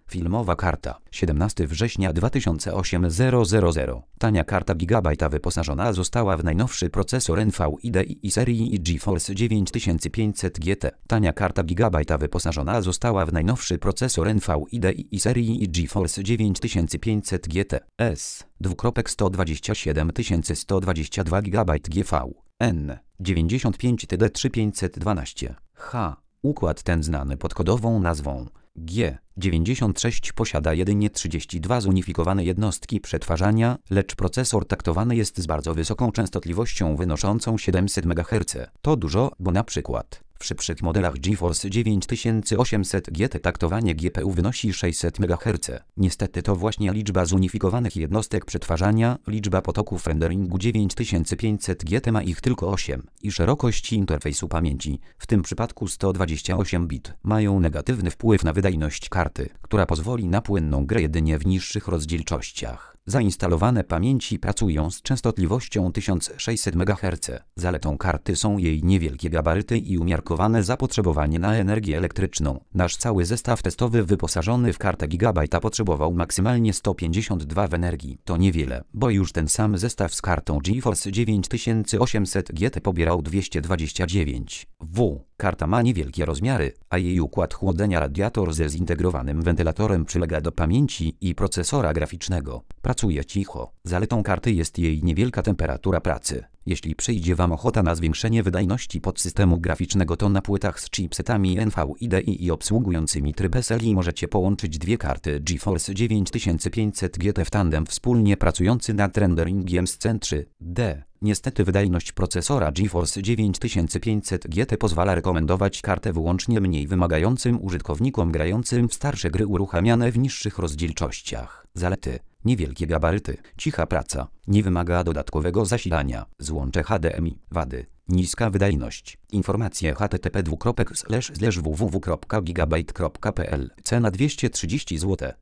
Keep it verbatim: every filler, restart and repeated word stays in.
Filmowa karta. siedemnastego września dwa tysiące osiemnastego. Tania karta gigabajta wyposażona została w najnowszy procesor NVIDIA serii GeForce dziewięć tysięcy pięćset G T. Tania karta gigabajta wyposażona została w najnowszy procesor NVIDIA serii GeForce dziewięć tysięcy pięćset G T. S. sto dwadzieścia siedem tysięcy sto dwadzieścia dwa gigabajty G V. N. dziewięćdziesiąt pięć T D trzy tysiące pięćset dwanaście. H. Układ ten znany pod kodową nazwą G dziewięćdziesiąt sześć posiada jedynie trzydzieści dwa zunifikowane jednostki przetwarzania, lecz procesor taktowany jest z bardzo wysoką częstotliwością wynoszącą siedemset megaherców. To dużo, bo na przykład w szybszych modelach GeForce dziewięć tysięcy osiemset G T taktowanie G P U wynosi sześćset megaherców. Niestety to właśnie liczba zunifikowanych jednostek przetwarzania, liczba potoków renderingu dziewięć tysięcy pięćset G T ma ich tylko osiem i szerokość interfejsu pamięci, w tym przypadku sto dwadzieścia osiem bit, mają negatywny wpływ na wydajność karty, która pozwoli na płynną grę jedynie w niższych rozdzielczościach. Zainstalowane pamięci pracują z częstotliwością tysiąc sześćset megaherców. Zaletą karty są jej niewielkie gabaryty i umiarkowane zapotrzebowanie na energię elektryczną. Nasz cały zestaw testowy wyposażony w kartę gigabajta potrzebował maksymalnie sto pięćdziesiąt dwa W energii. To niewiele, bo już ten sam zestaw z kartą GeForce dziewięć tysięcy osiemset G T pobierał dwieście dwadzieścia dziewięć W. Karta ma niewielkie rozmiary, a jej układ chłodzenia radiator ze zintegrowanym wentylatorem przylega do pamięci i procesora graficznego. Pracuje cicho. Zaletą karty jest jej niewielka temperatura pracy. Jeśli przyjdzie Wam ochota na zwiększenie wydajności podsystemu graficznego, to na płytach z chipsetami NVIDIA i obsługującymi tryb S L I możecie połączyć dwie karty GeForce dziewięć tysięcy pięćset G T w tandem wspólnie pracujący nad renderingiem scen trzy D. Niestety wydajność procesora GeForce dziewięć tysięcy pięćset G T pozwala rekomendować kartę wyłącznie mniej wymagającym użytkownikom grającym w starsze gry uruchamiane w niższych rozdzielczościach. Zalety: niewielkie gabaryty, cicha praca, nie wymaga dodatkowego zasilania, złącze H D M I. Wady: niska wydajność. Informacje h t t p dwukropek slash slash w w w kropka gigabyte kropka p l. Cena dwieście trzydzieści złotych.